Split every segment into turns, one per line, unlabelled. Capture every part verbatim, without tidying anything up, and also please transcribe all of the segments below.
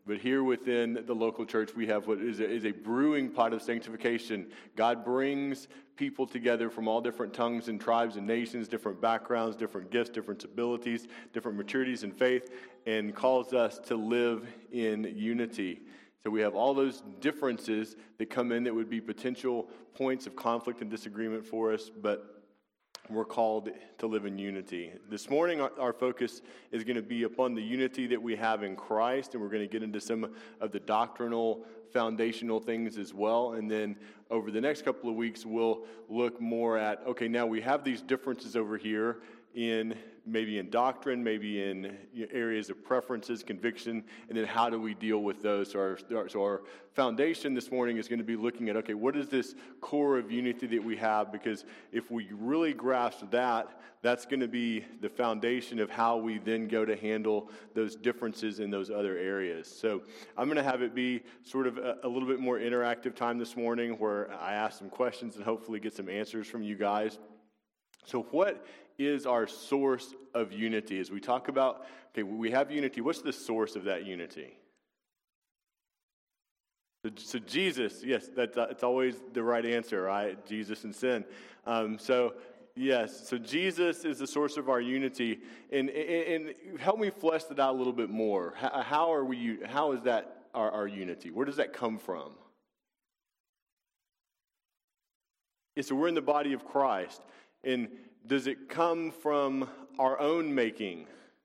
But here within the local church, we have what is a, is a brewing pot of sanctification. God brings people together from all different tongues and tribes and nations, different backgrounds, different gifts, different abilities, different maturities in faith, and calls us to live in unity. So we have all those differences that come in that would be potential points of conflict and disagreement for us, but we're called to live in unity. This morning, our, our focus is going to be upon the unity that we have in Christ, and we're going to get into some of the doctrinal, foundational things as well. And then over the next couple of weeks, we'll look more at, okay, now we have these differences over here in maybe in doctrine, maybe in areas of preferences, conviction, and then how do we deal with those? So our, so our foundation this morning is going to be looking at, okay, what is this core of unity that we have? Because if we really grasp that, that's going to be the foundation of how we then go to handle those differences in those other areas. So I'm going to have it be sort of a, a little bit more interactive time this morning where I ask some questions and hopefully get some answers from you guys. So what is our source of unity? As we talk about, okay, we have unity. What's the source of that unity? So, so Jesus, yes, that's uh, it's always the right answer, right? Jesus and sin. Um, so yes, so Jesus is the source of our unity, and, and, and help me flesh that out a little bit more. How, how are we? How is that our, our unity? Where does that come from? Yeah, so we're in the body of Christ, and does it come from our own making?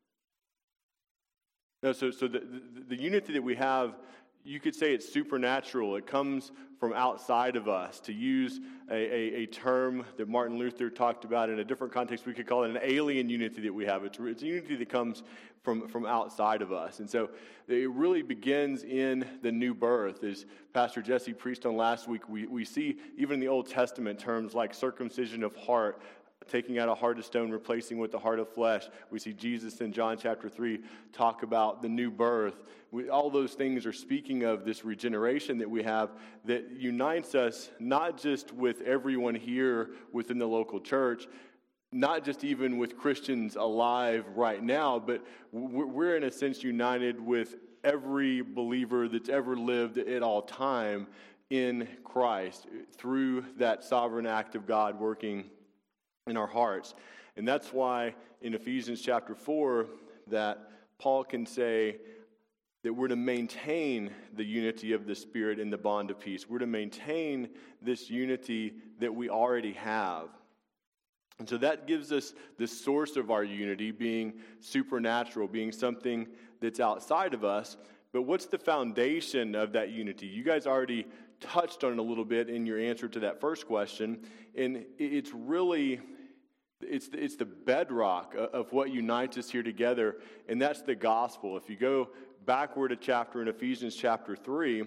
No, so so the, the, the unity that we have, you could say it's supernatural. It comes from outside of us. To use a, a, a term that Martin Luther talked about in a different context, we could call it an alien unity that we have. It's, it's a unity that comes from, from outside of us. And so it really begins in the new birth. As Pastor Jesse preached on last week, we, we see even in the Old Testament terms like circumcision of heart, taking out a heart of stone, replacing with the heart of flesh. We see Jesus in John chapter three talk about the new birth. We, all those things are speaking of this regeneration that we have that unites us not just with everyone here within the local church, not just even with Christians alive right now, but we're in a sense united with every believer that's ever lived at all time in Christ through that sovereign act of God working in our hearts. And that's why in Ephesians chapter four that Paul can say that we're to maintain the unity of the Spirit in the bond of peace. We're to maintain this unity that we already have. And so that gives us the source of our unity being supernatural, being something that's outside of us. But what's the foundation of that unity? You guys already touched on it a little bit in your answer to that first question. And it's really, it's the, it's the bedrock of what unites us here together, and that's the gospel. If you go backward a chapter in Ephesians chapter three,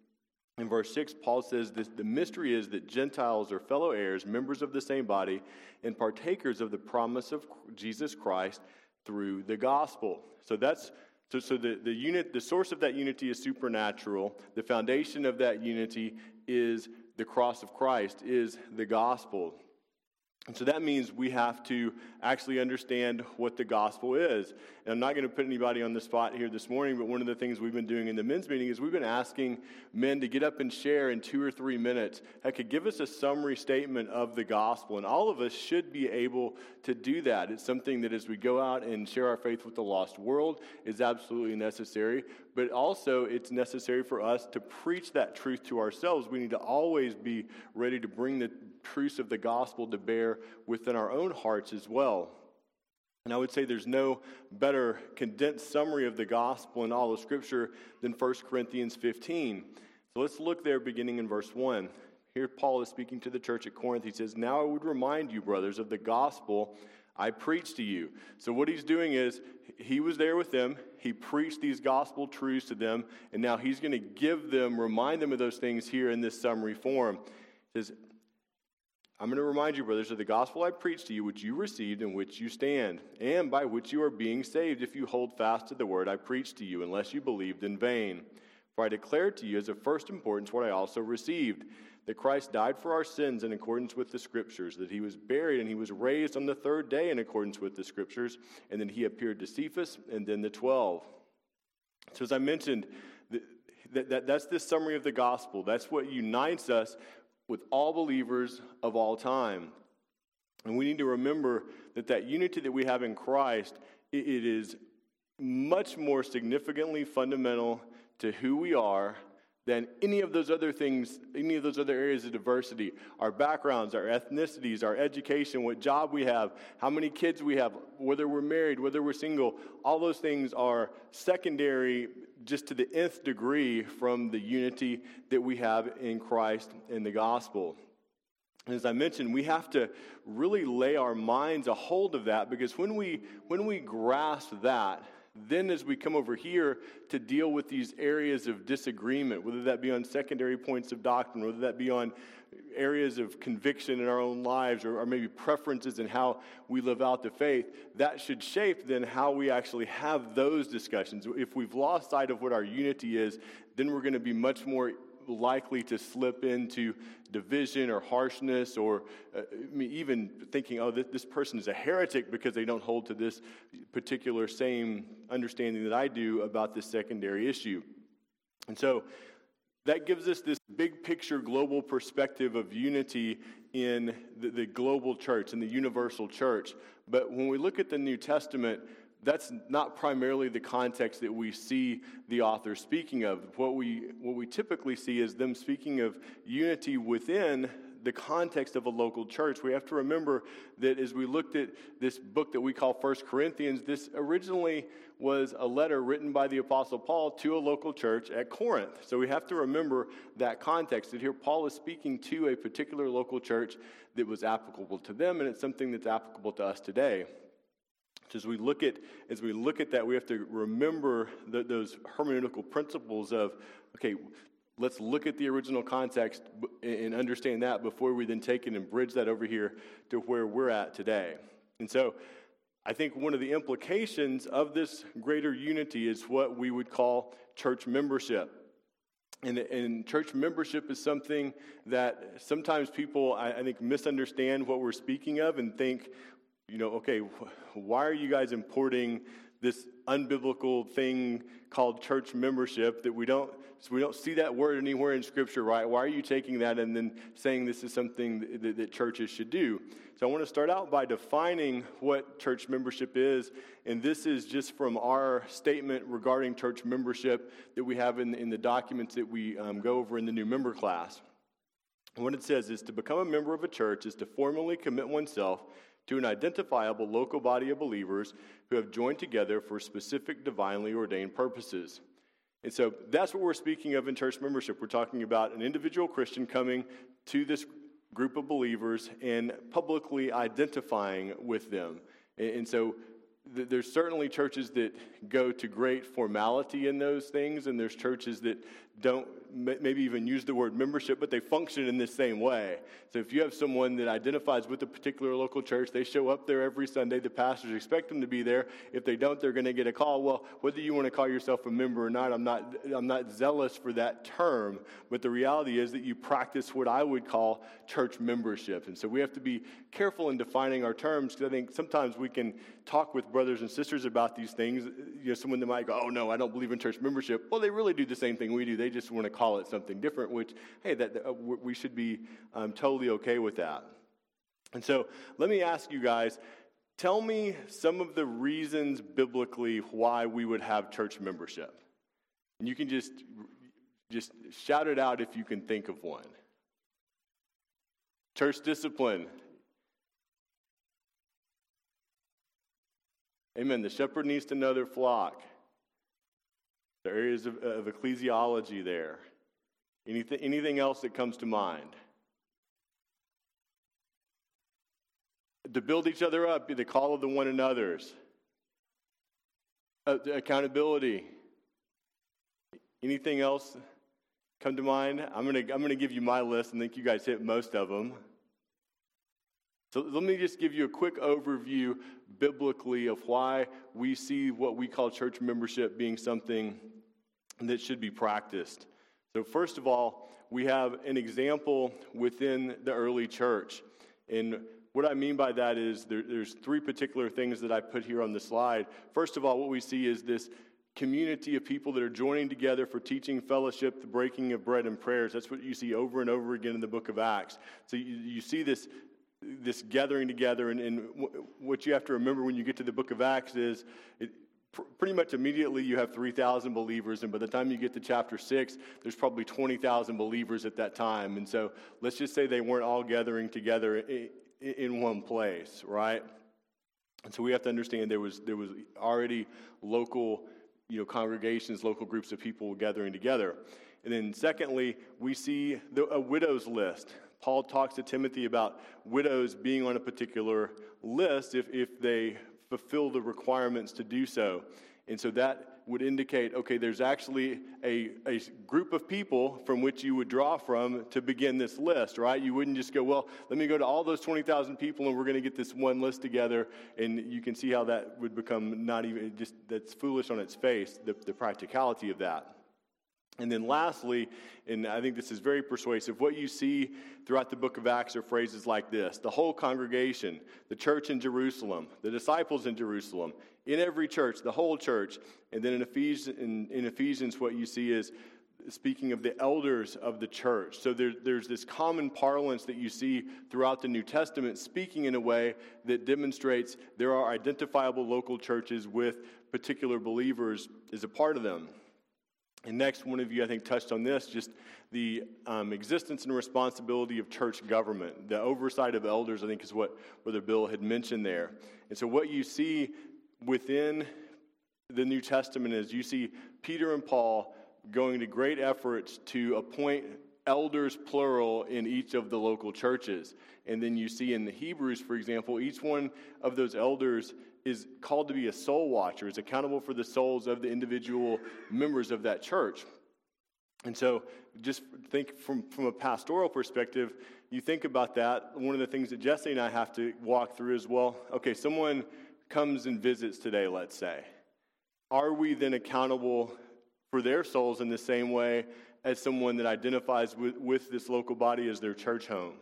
in verse six, Paul says, this, the mystery is that Gentiles are fellow heirs, members of the same body, and partakers of the promise of Jesus Christ through the gospel. So that's so, so the, the unit, the source of that unity is supernatural. The foundation of that unity is the cross of Christ, is the gospel. And so that means we have to actually understand what the gospel is. And I'm not going to put anybody on the spot here this morning, but one of the things we've been doing in the men's meeting is we've been asking men to get up and share in two or three minutes. Heck, could give us a summary statement of the gospel. And all of us should be able to do that. It's something that as we go out and share our faith with the lost world is absolutely necessary. But also it's necessary for us to preach that truth to ourselves. We need to always be ready to bring the truths of the gospel to bear within our own hearts as well. And I would say there's no better condensed summary of the gospel in all of Scripture than First Corinthians fifteen. So let's look there beginning in verse one. Here Paul is speaking to the church at Corinth. He says, "Now I would remind you, brothers, of the gospel I preached to you." So what he's doing is he was there with them. He preached these gospel truths to them. And now he's going to give them, remind them of those things here in this summary form. He says, "I'm going to remind you, brothers, of the gospel I preached to you, which you received and which you stand, and by which you are being saved, if you hold fast to the word I preached to you, unless you believed in vain. For I declared to you as of first importance what I also received, that Christ died for our sins in accordance with the Scriptures, that he was buried and he was raised on the third day in accordance with the Scriptures, and then he appeared to Cephas and then the twelve." So as I mentioned, That, that, that's the summary of the gospel. That's what unites us with all believers of all time. And we need to remember that that unity that we have in Christ, it, it is much more significantly fundamental to who we are than any of those other things, any of those other areas of diversity. Our backgrounds, our ethnicities, our education, what job we have, how many kids we have, whether we're married, whether we're single, all those things are secondary just to the nth degree from the unity that we have in Christ in the gospel. And as I mentioned, we have to really lay our minds a hold of that, because when we when we grasp that, then as we come over here to deal with these areas of disagreement, whether that be on secondary points of doctrine, whether that be on areas of conviction in our own lives, or, or maybe preferences in how we live out the faith, that should shape then how we actually have those discussions. If we've lost sight of what our unity is, then we're going to be much more likely to slip into division or harshness, or uh, I mean, even thinking, oh, this, this person is a heretic because they don't hold to this particular same understanding that I do about this secondary issue. And so that gives us this big picture global perspective of unity in the, the global church, in the universal church. But when we look at the New Testament, that's not primarily the context that we see the author speaking of. What we what we typically see is them speaking of unity within the context of a local church. We have to remember that as we looked at this book that we call First Corinthians, this originally was a letter written by the Apostle Paul to a local church at Corinth. So we have to remember that context, that here Paul is speaking to a particular local church that was applicable to them, and it's something that's applicable to us today. As we look at as we look at that, we have to remember the, those hermeneutical principles of, okay, let's look at the original context and understand that before we then take it and bridge that over here to where we're at today. And so I think one of the implications of this greater unity is what we would call church membership. And, and church membership is something that sometimes people, I, I think, misunderstand what we're speaking of and think, you know, okay, why are you guys importing this unbiblical thing called church membership that we don't so we don't see that word anywhere in Scripture, right? Why are you taking that and then saying this is something that, that churches should do? So I want to start out by defining what church membership is, and this is just from our statement regarding church membership that we have in, in the documents that we um, go over in the new member class. And what it says is to become a member of a church is to formally commit oneself to an identifiable local body of believers who have joined together for specific divinely ordained purposes. And so that's what we're speaking of in church membership. We're talking about an individual Christian coming to this group of believers and publicly identifying with them. And so th- there's certainly churches that go to great formality in those things, and there's churches that don't maybe even use the word membership, but they function in the same way. So if you have someone that identifies with a particular local church, they show up there every Sunday, the pastors expect them to be there. If they don't, they're going to get a call. Well, whether you want to call yourself a member or not, I'm not I'm not zealous for that term, but the reality is that you practice what I would call church membership. And so we have to be careful in defining our terms, because I think sometimes we can talk with brothers and sisters about these things. You know, someone that might go, oh no, I don't believe in church membership. Well, they really do the same thing we do. They just want to call it something different, which, hey, that uh, we should be um, totally okay with that. And so let me ask you guys, tell me some of the reasons biblically why we would have church membership. And you can just, just shout it out if you can think of one. Church discipline. Amen. The shepherd needs to know their flock. There are areas of, of ecclesiology there. Anything, anything else that comes to mind? To build each other up, be the call of the one another's. Uh, accountability. Anything else come to mind? I'm gonna I'm gonna give you my list, and I think you guys hit most of them. So let me just give you a quick overview biblically of why we see what we call church membership being something that should be practiced. So first of all, we have an example within the early church. And what I mean by that is there, there's three particular things that I put here on the slide. First of all, what we see is this community of people that are joining together for teaching, fellowship, the breaking of bread and prayers. That's what you see over and over again in the book of Acts. So you, you see this this gathering together, and, and w- what you have to remember when you get to the book of Acts is it, pr- pretty much immediately you have three thousand believers, and by the time you get to chapter six, there's probably twenty thousand believers at that time. And so let's just say they weren't all gathering together in, in one place, right? And so we have to understand there was there was already local, you know, congregations, local groups of people gathering together. And then secondly, we see the, a widows list. Paul talks to Timothy about widows being on a particular list if, if they fulfill the requirements to do so. And so that would indicate, okay, there's actually a, a group of people from which you would draw from to begin this list, right? You wouldn't just go, well, let me go to all those twenty thousand people and we're going to get this one list together. And you can see how that would become not even, just that's foolish on its face, the, the practicality of that. And then lastly, and I think this is very persuasive, what you see throughout the book of Acts are phrases like this: the whole congregation, the church in Jerusalem, the disciples in Jerusalem, in every church, the whole church. And then in Ephesians, in, in Ephesians what you see is speaking of the elders of the church. So there, there's this common parlance that you see throughout the New Testament, speaking in a way that demonstrates there are identifiable local churches with particular believers as a part of them. And next, one of you, I think, touched on this, just the um, existence and responsibility of church government. The oversight of elders, I think, is what Brother Bill had mentioned there. And so what you see within the New Testament is you see Peter and Paul going to great efforts to appoint elders, plural, in each of the local churches. And then you see in the Hebrews, for example, each one of those elders is called to be a soul watcher, is accountable for the souls of the individual members of that church. And so just think from, from a pastoral perspective, you think about that. One of the things that Jesse and I have to walk through is, well, okay, someone comes and visits today, let's say. Are we then accountable for their souls in the same way as someone that identifies with, with this local body as their church home?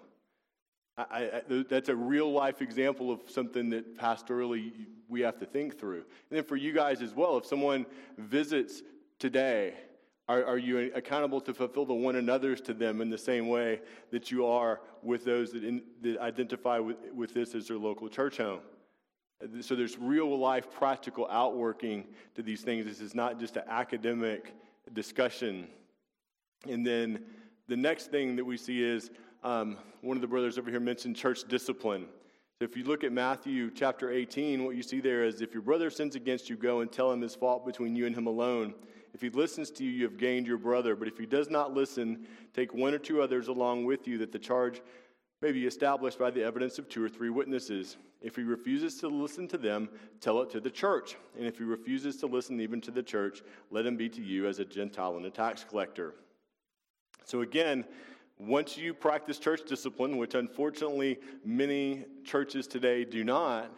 I, I, that's a real life example of something that pastorally we have to think through. And then for you guys as well, if someone visits today, are, are you accountable to fulfill the one another's to them in the same way that you are with those that, in, that identify with, with this as their local church home? So there's real life practical outworking to these things. This is not just an academic discussion. And then the next thing that we see is Um, one of the brothers over here mentioned church discipline. So if you look at Matthew chapter eighteen, what you see there is, if your brother sins against you, go and tell him his fault between you and him alone. If he listens to you, you have gained your brother. But if he does not listen, take one or two others along with you, that the charge may be established by the evidence of two or three witnesses. If he refuses to listen to them, tell it to the church. And if he refuses to listen even to the church, let him be to you as a Gentile and a tax collector. So again, once you practice church discipline, which unfortunately many churches today do not,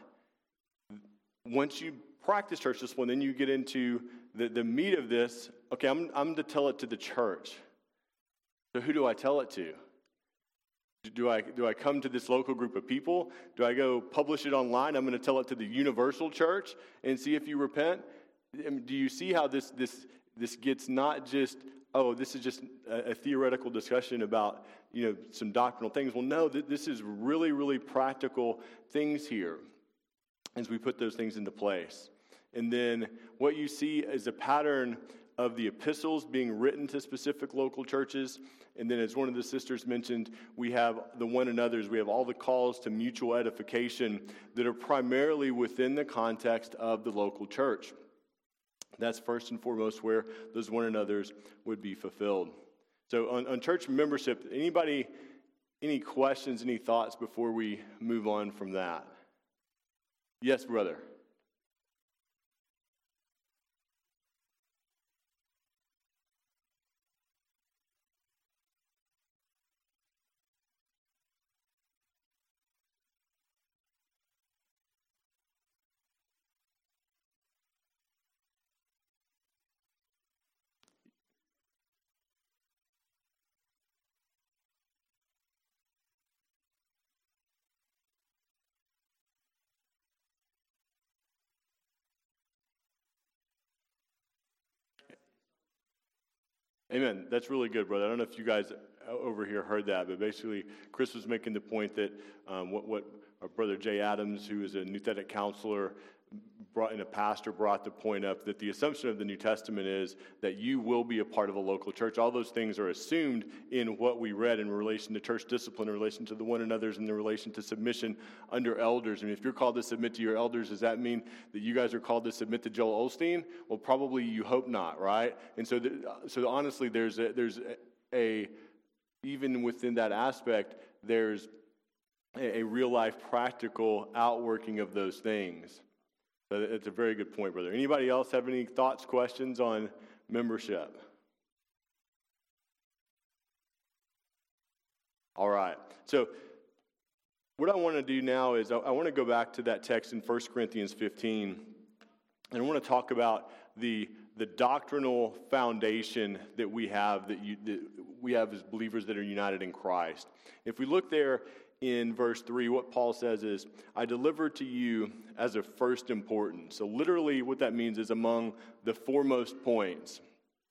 once you practice church discipline, then you get into the, the meat of this. Okay, I'm, I'm to tell it to the church. So who do I tell it to? Do I, do I come to this local group of people? Do I go publish it online? I'm going to tell it to the universal church and see if you repent? Do you see how this this this gets not just, oh, this is just a, a theoretical discussion about, you know, some doctrinal things. Well, no, th- this is really, really practical things here as we put those things into place. And then what you see is a pattern of the epistles being written to specific local churches. And then, as one of the sisters mentioned, we have the one another's. We have all the calls to mutual edification that are primarily within the context of the local church. That's first and foremost where those one another's would be fulfilled. So on, on church membership, anybody, any questions, any thoughts before we move on from that? Yes, brother. Amen. That's really good, brother. I don't know if you guys over here heard that, but basically Chris was making the point that um, what, what our brother Jay Adams, who is a New Testament counselor, brought, and a pastor brought the point up that the assumption of the New Testament is that you will be a part of a local church. All those things are assumed in what we read in relation to church discipline, in relation to the one another's, in relation to submission under elders. I mean, if you're called to submit to your elders, does that mean that you guys are called to submit to Joel Osteen? Well, probably you hope not, right? And so, the, so honestly, there's a, there's a, a even within that aspect, there's a, a real life practical outworking of those things. So it's a very good point, brother. Anybody else have any thoughts, questions on membership? All right. So what I want to do now is I, I want to go back to that text in First Corinthians fifteen, and I want to talk about the the doctrinal foundation that we have that, you, that we have as believers that are united in Christ. If we look there in verse three, what Paul says is, I delivered to you as of first importance. So literally what that means is among the foremost points.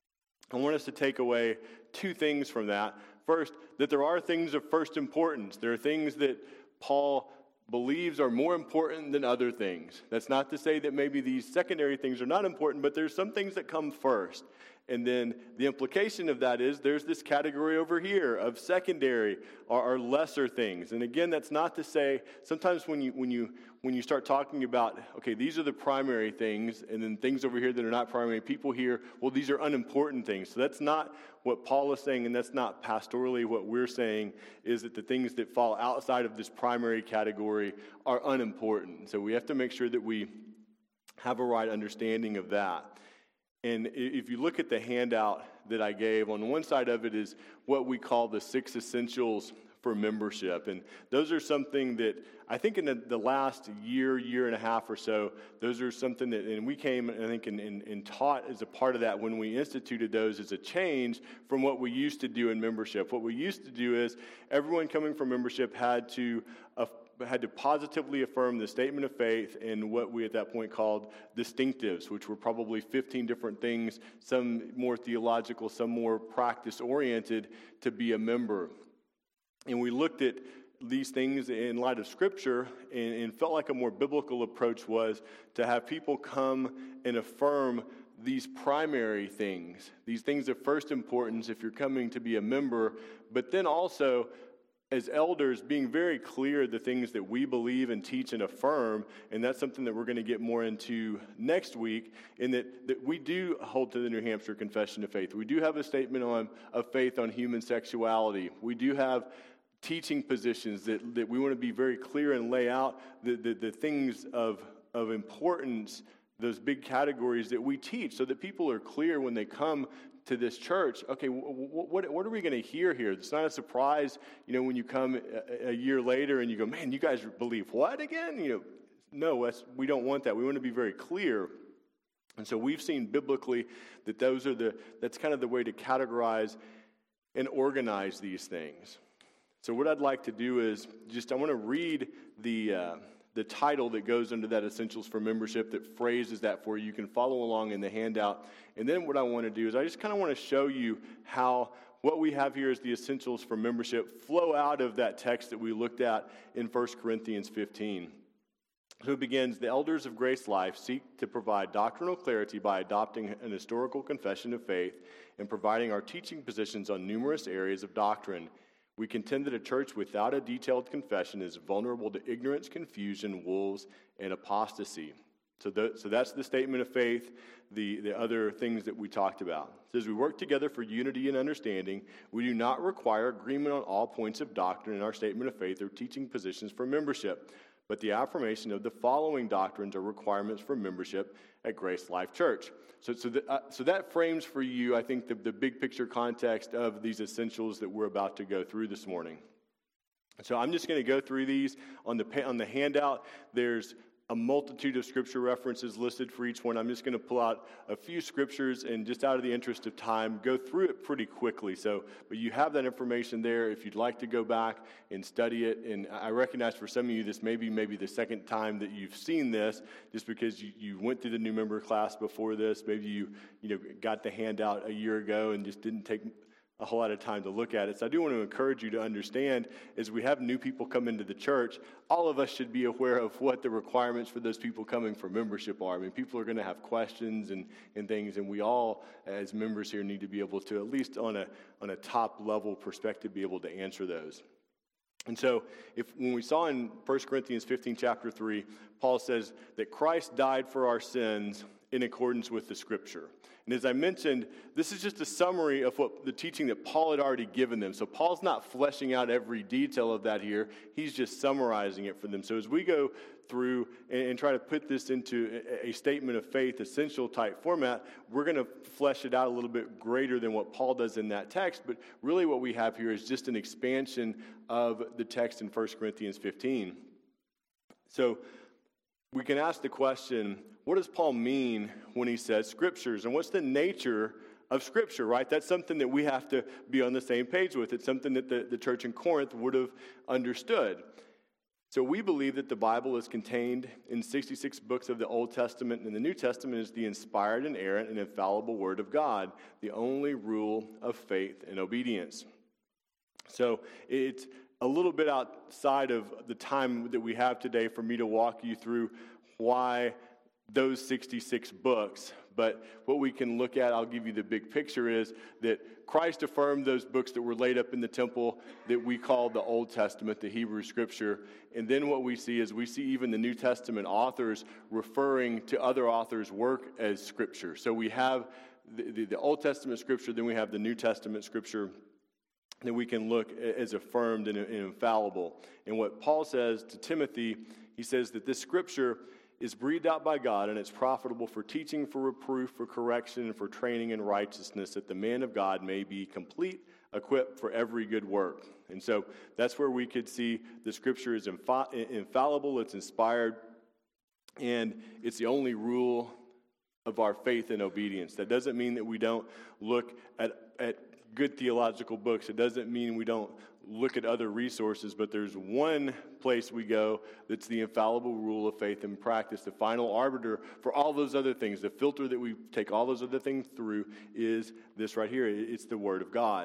I want us to take away two things from that. First, that there are things of first importance. There are things that Paul believes are more important than other things. That's not to say that maybe these secondary things are not important, but there's some things that come first. And then the implication of that is there's this category over here of secondary or, or lesser things. And again, that's not to say sometimes when you when you when you start talking about, okay, these are the primary things, and then things over here that are not primary, people hear, well, these are unimportant things. So that's not what Paul is saying, and that's not pastorally what we're saying, is that the things that fall outside of this primary category are unimportant. So we have to make sure that we have a right understanding of that. And if you look at the handout that I gave, on one side of it is what we call the six essentials for membership. And those are something that I think in the, the last year, year and a half or so, those are something that, and we came, I think, and, and, and taught as a part of that when we instituted those as a change from what we used to do in membership. What we used to do is everyone coming from membership had to uh, had to positively affirm the statement of faith and what we at that point called distinctives, which were probably fifteen different things, some more theological, some more practice-oriented, to be a member. And we looked at these things in light of Scripture and, and felt like a more biblical approach was to have people come and affirm these primary things, these things of first importance if you're coming to be a member, but then also as elders, being very clear the things that we believe and teach and affirm, and that's something that we're going to get more into next week, in that, that we do hold to the New Hampshire Confession of Faith. We do have a statement on of faith on human sexuality. We do have teaching positions that, that we want to be very clear and lay out the, the, the things of, of importance, those big categories that we teach, so that people are clear when they come to this church. Okay, what, what, what are we going to hear here? It's not a surprise, you know, when you come a, a year later and you go, man, you guys believe what again? You know, no, that's, we don't want that. We want to be very clear. And so we've seen biblically that those are the, that's kind of the way to categorize and organize these things. So what I'd like to do is just, I want to read the, uh, the title that goes under that Essentials for Membership that phrases that for you. You can follow along in the handout. And then what I want to do is I just kind of want to show you how what we have here as the Essentials for Membership flow out of that text that we looked at in First Corinthians fifteen. So it begins, the elders of Grace Life seek to provide doctrinal clarity by adopting an historical confession of faith and providing our teaching positions on numerous areas of doctrine. We contend that a church without a detailed confession is vulnerable to ignorance, confusion, wolves, and apostasy. So, the, so that's the statement of faith, the, the other things that we talked about. It says, we work together for unity and understanding. We do not require agreement on all points of doctrine in our statement of faith or teaching positions for membership, but the affirmation of the following doctrines are requirements for membership at Grace Life Church. So, so, the, uh, so that frames for you, I think, the, the big picture context of these essentials that we're about to go through this morning. So I'm just going to go through these on the on the handout. There's a multitude of scripture references listed for each one. I'm just going to pull out a few scriptures and just out of the interest of time, go through it pretty quickly. So, but you have that information there if you'd like to go back and study it. And I recognize for some of you, this may be maybe the second time that you've seen this, just because you, you went through the new member class before this. Maybe you, you know, got the handout a year ago and just didn't take a whole lot of time to look at it. So I do want to encourage you to understand, as we have new people come into the church, all of us should be aware of what the requirements for those people coming for membership are. I mean, people are going to have questions and, and things, and we all, as members here, need to be able to, at least on a on a top level perspective, be able to answer those. And so, if when we saw in First Corinthians fifteen, chapter three, Paul says that Christ died for our sins in accordance with the Scripture. And as I mentioned, this is just a summary of what the teaching that Paul had already given them. So Paul's not fleshing out every detail of that here. He's just summarizing it for them. So as we go through and, and try to put this into a, a statement of faith, essential type format, we're going to flesh it out a little bit greater than what Paul does in that text. But really what we have here is just an expansion of the text in First Corinthians fifteen. So we can ask the question, what does Paul mean when he says scriptures? And what's the nature of scripture, right? That's something that we have to be on the same page with. It's something that the, the church in Corinth would have understood. So we believe that the Bible is contained in sixty-six books of the Old Testament, and the New Testament is the inspired, inerrant, and infallible Word of God, the only rule of faith and obedience. So it's a little bit outside of the time that we have today for me to walk you through why those sixty-six books, but what we can look at, I'll give you the big picture, is that Christ affirmed those books that were laid up in the temple that we call the Old Testament, the Hebrew Scripture. And then what we see is we see even the New Testament authors referring to other authors' work as Scripture. So we have the, the, the Old Testament Scripture, then we have the New Testament Scripture that we can look as affirmed and, and infallible. And what Paul says to Timothy, he says that this Scripture is breathed out by God, and it's profitable for teaching, for reproof, for correction, and for training in righteousness, that the man of God may be complete, equipped for every good work. And so that's where we could see the Scripture is infa- infallible, it's inspired, and it's the only rule of our faith and obedience. That doesn't mean that we don't look at, at good theological books. It doesn't mean we don't look at other resources, but there's one place we go that's the infallible rule of faith and practice. The final arbiter for all those other things, the filter that we take all those other things through, is this right here. It's the Word of God.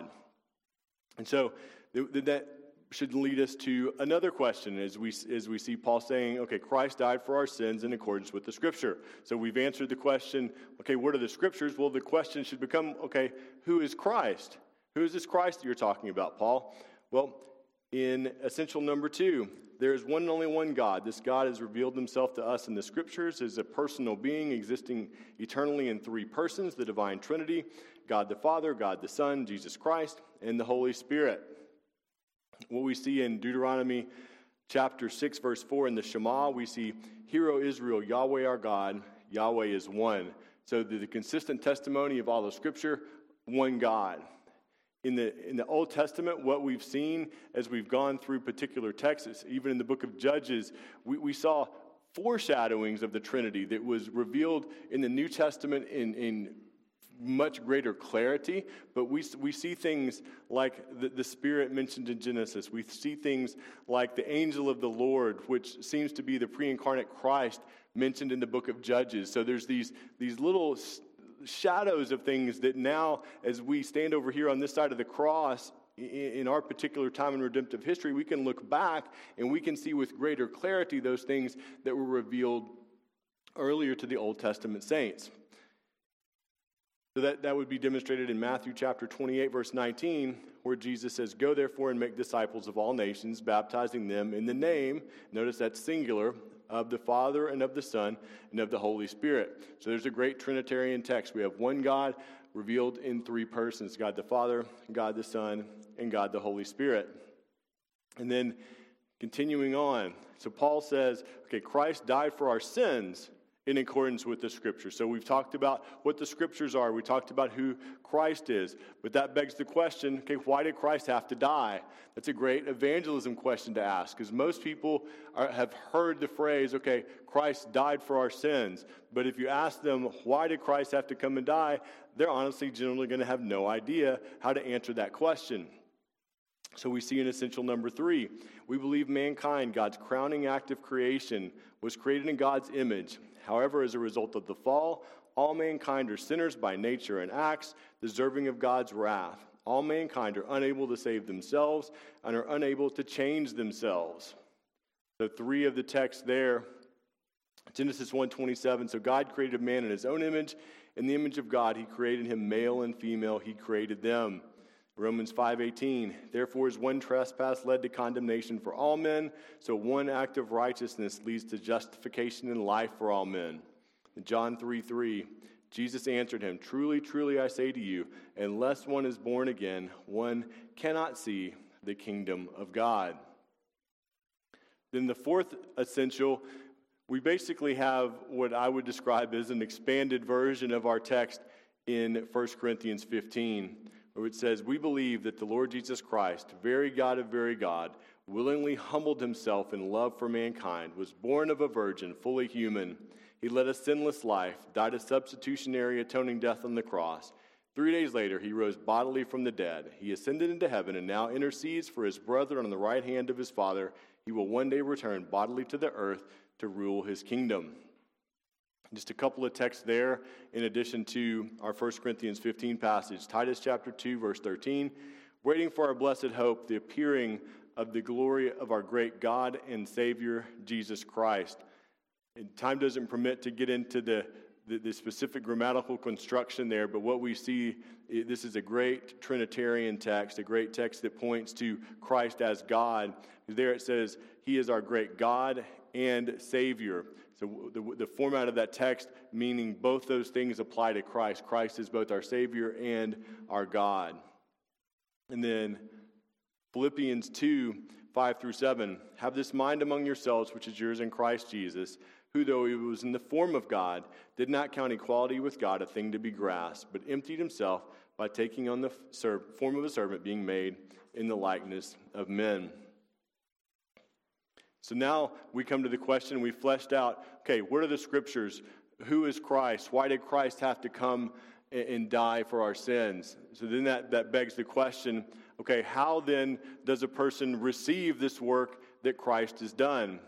And so th- that should lead us to another question as we as we see Paul saying, okay, Christ died for our sins in accordance with the Scripture. So we've answered the question, okay, what are the Scriptures? Well, the question should become, okay, who is Christ? Who is this Christ that you're talking about, Paul? Well, in essential number two, there is one and only one God. This God has revealed himself to us in the Scriptures as a personal being existing eternally in three persons, the divine Trinity, God the Father, God the Son, Jesus Christ, and the Holy Spirit. What we see in Deuteronomy chapter six, verse four, in the Shema, we see, Hear, O Israel, Yahweh our God, Yahweh is one. So the, the consistent testimony of all the Scripture, one God. In the in the Old Testament, what we've seen as we've gone through particular texts, even in the book of Judges, we, we saw foreshadowings of the Trinity that was revealed in the New Testament in, in much greater clarity. But we we see things like the, the Spirit mentioned in Genesis. We see things like the angel of the Lord, which seems to be the pre-incarnate Christ, mentioned in the book of Judges. So there's these these little shadows of things that now, as we stand over here on this side of the cross, in our particular time in redemptive history, we can look back and we can see with greater clarity those things that were revealed earlier to the Old Testament saints. So that, that would be demonstrated in Matthew chapter twenty-eight, verse nineteen, where Jesus says, Go therefore and make disciples of all nations, baptizing them in the name, notice that's singular, of the Father and of the Son and of the Holy Spirit. So there's a great Trinitarian text. We have one God revealed in three persons, God the Father, God the Son, and God the Holy Spirit. And then continuing on, so Paul says, okay, Christ died for our sins in accordance with the Scriptures. So we've talked about what the Scriptures are. We talked about who Christ is. But that begs the question, okay, why did Christ have to die? That's a great evangelism question to ask, because most people are, have heard the phrase, okay, Christ died for our sins. But if you ask them, why did Christ have to come and die? They're honestly generally going to have no idea how to answer that question. So we see in essential number three, we believe mankind, God's crowning act of creation, was created in God's image. However, as a result of the fall, all mankind are sinners by nature and acts, deserving of God's wrath. All mankind are unable to save themselves and are unable to change themselves. So three of the texts there, Genesis one twenty-seven, so God created man in his own image. In the image of God, he created him, male and female, he created them. Romans five eighteen, therefore as one trespass led to condemnation for all men, so one act of righteousness leads to justification and life for all men. In John three three, Jesus answered him, truly, truly I say to you, unless one is born again, one cannot see the kingdom of God. Then the fourth essential, we basically have what I would describe as an expanded version of our text in First Corinthians fifteen. Where it says, we believe that the Lord Jesus Christ, very God of very God, willingly humbled himself in love for mankind, was born of a virgin, fully human. He led a sinless life, died a substitutionary atoning death on the cross. Three days later, he rose bodily from the dead. He ascended into heaven and now intercedes for his brethren on the right hand of his Father. He will one day return bodily to the earth to rule his kingdom. Just a couple of texts there in addition to our First Corinthians fifteen passage. Titus chapter two, verse thirteen. Waiting for our blessed hope, the appearing of the glory of our great God and Savior, Jesus Christ. And time doesn't permit to get into the, the, the specific grammatical construction there, but what we see, this is a great Trinitarian text, a great text that points to Christ as God. There it says, he is our great God and Savior. So the, the format of that text, meaning both those things apply to Christ. Christ is both our Savior and our God. And then Philippians two, five through seven, have this mind among yourselves, which is yours in Christ Jesus, who, though he was in the form of God, did not count equality with God a thing to be grasped, but emptied himself by taking on the form of a servant, being made in the likeness of men. So now we come to the question we fleshed out, okay, what are the Scriptures? Who is Christ? Why did Christ have to come and die for our sins? So then that, that begs the question, okay, how then does a person receive this work that Christ has done?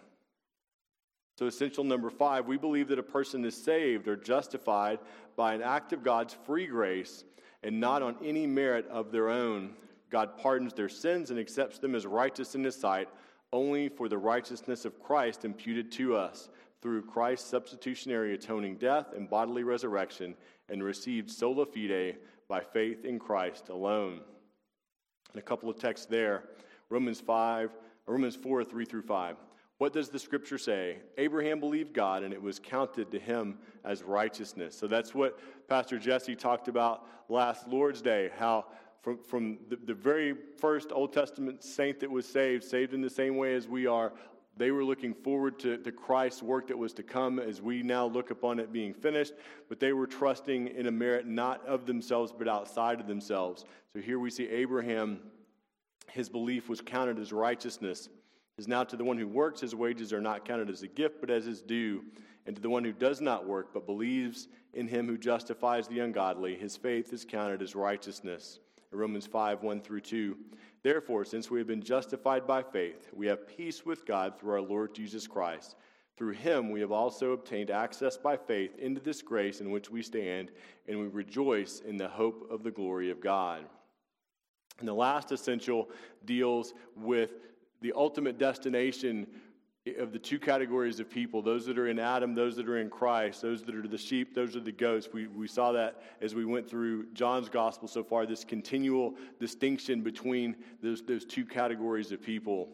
So essential number five, we believe that a person is saved or justified by an act of God's free grace and not on any merit of their own. God pardons their sins and accepts them as righteous in his sight only for the righteousness of Christ imputed to us through Christ's substitutionary atoning death and bodily resurrection, and received sola fide by faith in Christ alone. And a couple of texts there, Romans five, Romans four, three through five. What does the Scripture say? Abraham believed God, and it was counted to him as righteousness. So that's what Pastor Jesse talked about last Lord's Day, how From, from the, the very first Old Testament saint that was saved, saved in the same way as we are, they were looking forward to, to Christ's work that was to come as we now look upon it being finished, but they were trusting in a merit not of themselves but outside of themselves. So here we see Abraham, his belief was counted as righteousness. Is now to the one who works, his wages are not counted as a gift but as his due. And to the one who does not work but believes in him who justifies the ungodly, his faith is counted as righteousness. Romans five, one through two. Therefore, since we have been justified by faith, we have peace with God through our Lord Jesus Christ. Through him we have also obtained access by faith into this grace in which we stand, and we rejoice in the hope of the glory of God. And the last essential deals with the ultimate destination of the two categories of people, those that are in Adam, those that are in Christ, those that are the sheep, those are the goats. We we saw that as we went through John's gospel so far, this continual distinction between those, those two categories of people.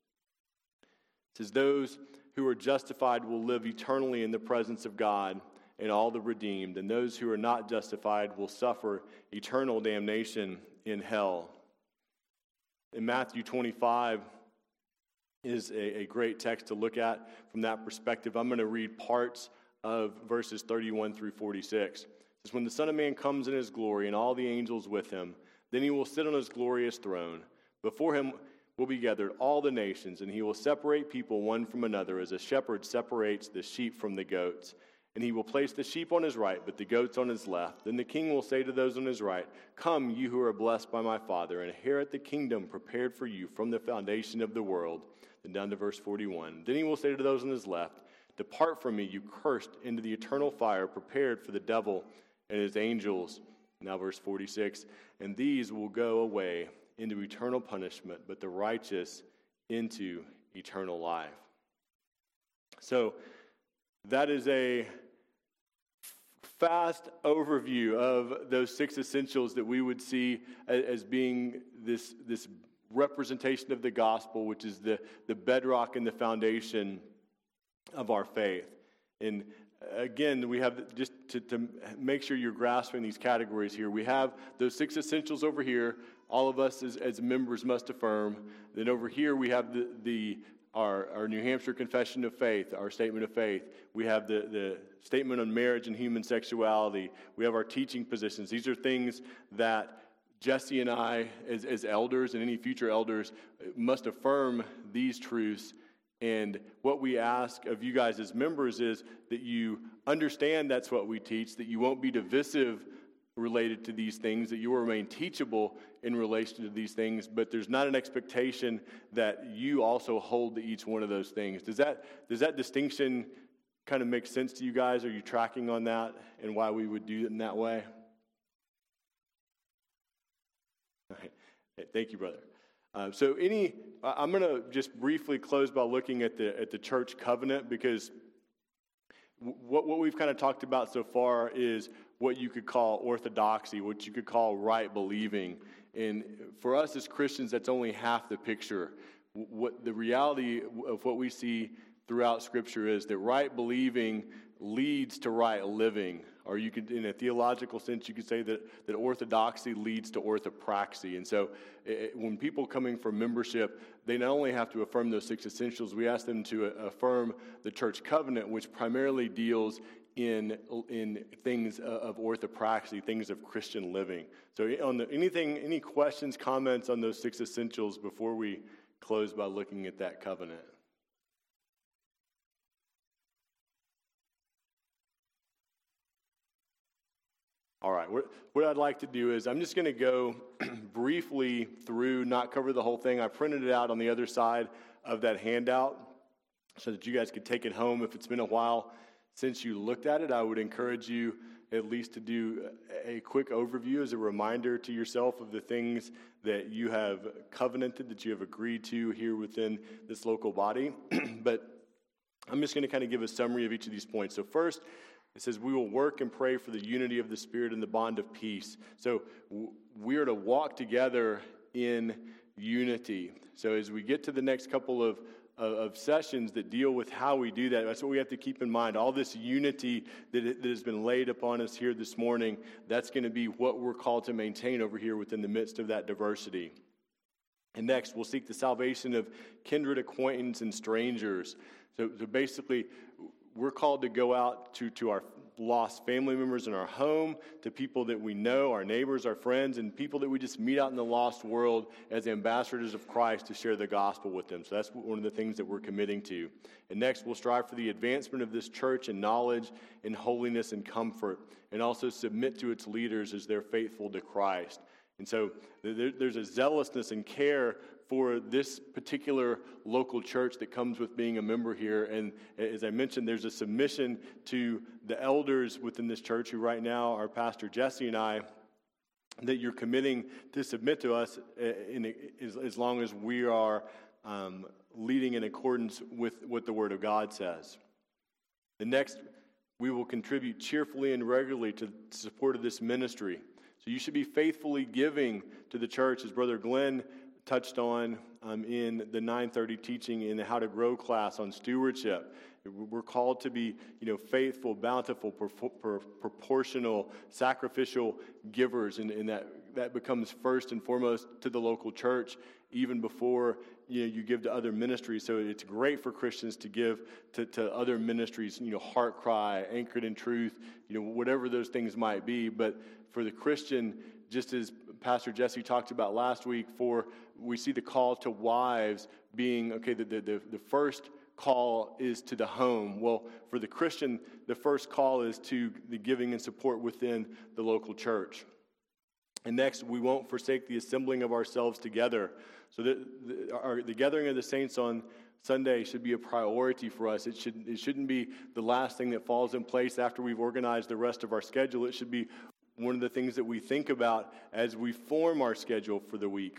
It says, those who are justified will live eternally in the presence of God and all the redeemed, and those who are not justified will suffer eternal damnation in hell. In Matthew twenty-five, is a, a great text to look at from that perspective. I'm going to read parts of verses thirty-one through forty-six. It says, when the Son of Man comes in his glory and all the angels with him, then he will sit on his glorious throne. Before him will be gathered all the nations, and he will separate people one from another as a shepherd separates the sheep from the goats. And he will place the sheep on his right, but the goats on his left. Then the king will say to those on his right, come, you who are blessed by my Father, and inherit the kingdom prepared for you from the foundation of the world. Then down to verse forty-one. Then he will say to those on his left, depart from me, you cursed, into the eternal fire prepared for the devil and his angels. Now verse forty-six. And these will go away into eternal punishment, but the righteous into eternal life. So that is a fast overview of those six essentials that we would see as being this, this representation of the gospel, which is the, the bedrock and the foundation of our faith. And again, we have, just to, to make sure you're grasping these categories here, we have those six essentials over here, all of us as, as members must affirm. Then over here we have the, the our, our New Hampshire Confession of Faith, our statement of faith. We have the, the statement on marriage and human sexuality. We have our teaching positions. These are things that Jesse and I, as, as elders and any future elders, must affirm these truths. And what we ask of you guys as members is that you understand that's what we teach, that you won't be divisive related to these things, that you will remain teachable in relation to these things, but there's not an expectation that you also hold to each one of those things. Does that, does that distinction kind of make sense to you guys? Are you tracking on that and why we would do it in that way? All right. Hey, thank you, brother. Uh, so any, I'm going to just briefly close by looking at the at the church covenant, because what what we've kind of talked about so far is what you could call orthodoxy, what you could call right believing. And for us as Christians, that's only half the picture. What the reality of what we see throughout Scripture is that right believing leads to right living. Or you could, in a theological sense, you could say that, that orthodoxy leads to orthopraxy. And so it, when people coming for membership, they not only have to affirm those six essentials, we ask them to affirm the church covenant, which primarily deals in in things of orthopraxy, things of Christian living. So on the, anything, any questions, comments on those six essentials before we close by looking at that covenant? All right, what, what I'd like to do is I'm just going to go briefly through, not cover the whole thing. I printed it out on the other side of that handout so that you guys could take it home. If it's been a while since you looked at it, I would encourage you at least to do a quick overview as a reminder to yourself of the things that you have covenanted, that you have agreed to here within this local body. But I'm just going to kind of give a summary of each of these points. So first, it says, we will work and pray for the unity of the Spirit and the bond of peace. So we are to walk together in unity. So as we get to the next couple of, of, of sessions that deal with how we do that, that's what we have to keep in mind. All this unity that, that has been laid upon us here this morning, that's going to be what we're called to maintain over here within the midst of that diversity. And next, we'll seek the salvation of kindred, acquaintance, and strangers. So, so basically, we're called to go out to, to our lost family members in our home, to people that we know, our neighbors, our friends, and people that we just meet out in the lost world as ambassadors of Christ to share the gospel with them. So that's one of the things that we're committing to. And next, we'll strive for the advancement of this church in knowledge, in holiness, and comfort, and also submit to its leaders as they're faithful to Christ. And so there, there's a zealousness and care for this particular local church that comes with being a member here. And as I mentioned, there's a submission to the elders within this church, who right now are Pastor Jesse and I, that you're committing to submit to us in, as, as long as we are um, leading in accordance with what the Word of God says. The next, we will contribute cheerfully and regularly to the support of this ministry. So you should be faithfully giving to the church, as Brother Glenn touched on um, in the nine thirty teaching in the How to Grow class on stewardship. We're called to be, you know, faithful, bountiful, pro- pro- proportional, sacrificial givers in, in that that becomes first and foremost to the local church, even before you know you give to other ministries. So it's great for Christians to give to, to other ministries, you know, Heart Cry, Anchored in Truth, you know, whatever those things might be. But for the Christian, just as Pastor Jesse talked about last week, for we see the call to wives being, okay, the, the, the, the first call is to the home. Well, for the Christian, the first call is to the giving and support within the local church. And next, we won't forsake the assembling of ourselves together. So the, the, our, the gathering of the saints on Sunday should be a priority for us. It, should, it shouldn't be the last thing that falls in place after we've organized the rest of our schedule. It should be one of the things that we think about as we form our schedule for the week.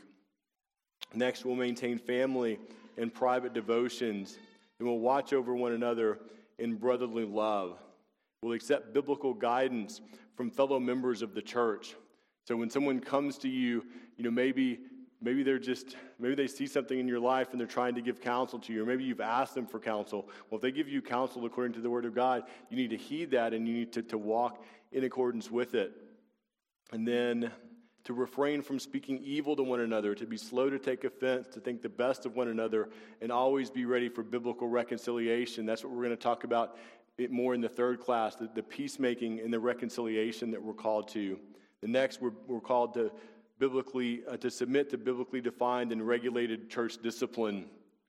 Next, we'll maintain family and private devotions, and we'll watch over one another in brotherly love. We'll accept biblical guidance from fellow members of the church. So when someone comes to you, you know, maybe maybe they're just, maybe they see something in your life and they're trying to give counsel to you, or maybe you've asked them for counsel. Well, if they give you counsel according to the Word of God, you need to heed that and you need to, to walk in accordance with it. And then to refrain from speaking evil to one another, to be slow to take offense, to think the best of one another, and always be ready for biblical reconciliation. That's what we're going to talk about it more in the third class, the, the peacemaking and the reconciliation that we're called to. The next, we're, we're called to biblically uh, to submit to biblically defined and regulated church discipline.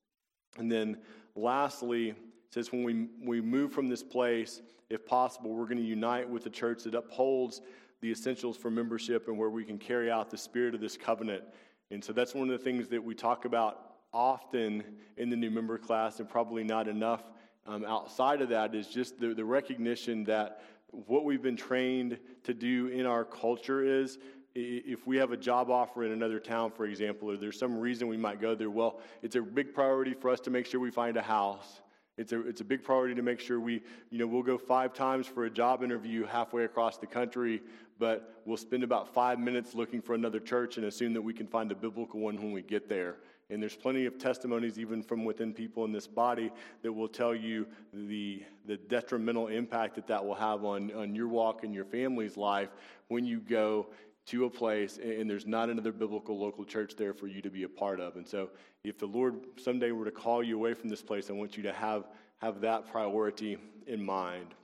And then lastly, it says when we, we move from this place, if possible, we're going to unite with a church that upholds the essentials for membership and where we can carry out the spirit of this covenant. And so that's one of the things that we talk about often in the new member class, and probably not enough um, outside of that, is just the, the recognition that what we've been trained to do in our culture is, if we have a job offer in another town, for example, or there's some reason we might go there, well, it's a big priority for us to make sure we find a house. It's a it's a big priority to make sure we, you know, we'll go five times for a job interview halfway across the country, but we'll spend about five minutes looking for another church and assume that we can find a biblical one when we get there. And there's plenty of testimonies even from within people in this body that will tell you the the detrimental impact that that will have on, on your walk and your family's life when you go to a place and there's not another biblical local church there for you to be a part of. And so if the Lord someday were to call you away from this place, I want you to have, have that priority in mind.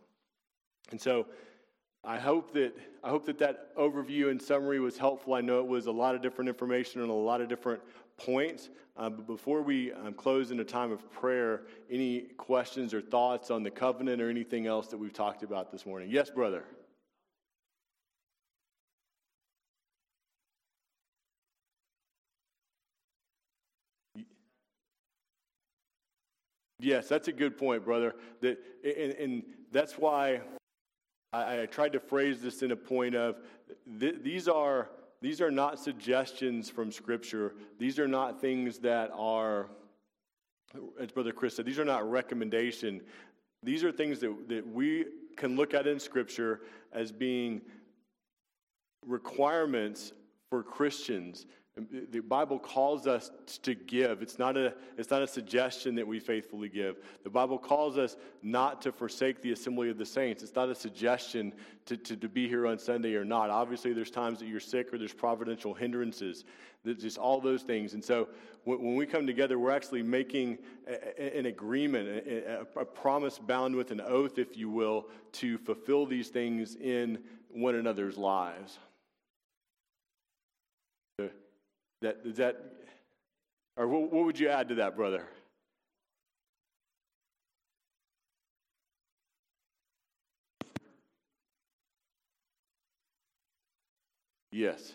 And so I hope that I hope that that overview and summary was helpful. I know it was a lot of different information and a lot of different points. Uh, but before we um, close in a time of prayer, any questions or thoughts on the covenant or anything else that we've talked about this morning? Yes, brother. Yes, that's a good point, brother. That and, and that's why I, I tried to phrase this in a point of th- these are these are not suggestions from Scripture. These are not things that are, as Brother Chris said, these are not recommendation. These are things that, that we can look at in Scripture as being requirements for Christians. The Bible calls us to give. It's not a it's not a suggestion that we faithfully give. The Bible calls us not to forsake the assembly of the saints. It's not a suggestion to, to, to be here on Sunday or not. Obviously, there's times that you're sick or there's providential hindrances. There's just all those things. And so when, when we come together, we're actually making a, an agreement, a, a promise bound with an oath, if you will, to fulfill these things in one another's lives. That is that, or what, what would you add to that, brother? Yes.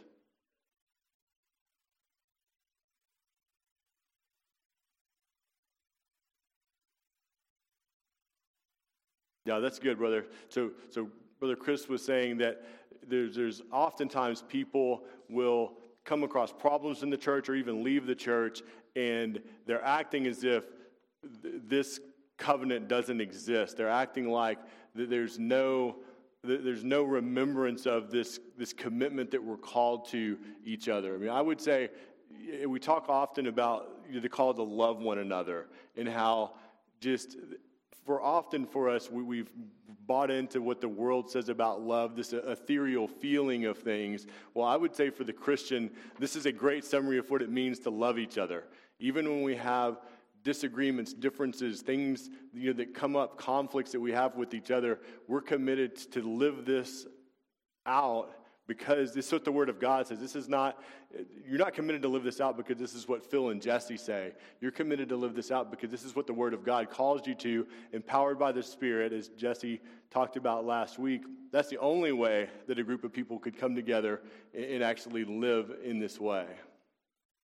Yeah, that's good, brother. So, so Brother Chris was saying that there's there's oftentimes people will come across problems in the church or even leave the church, and they're acting as if th- this covenant doesn't exist. They're acting like th- there's no th- there's no remembrance of this this commitment that we're called to each other. I mean, I would say we talk often about the call to love one another and how just for often for us, we, we've bought into what the world says about love, this ethereal feeling of things. Well, I would say for the Christian, this is a great summary of what it means to love each other. Even when we have disagreements, differences, things you know, that come up, conflicts that we have with each other, we're committed to live this out because this is what the Word of God says. This is not, you're not committed to live this out because this is what Phil and Jesse say. You're committed to live this out because this is what the Word of God calls you to, empowered by the Spirit, as Jesse talked about last week. That's the only way that a group of people could come together and actually live in this way.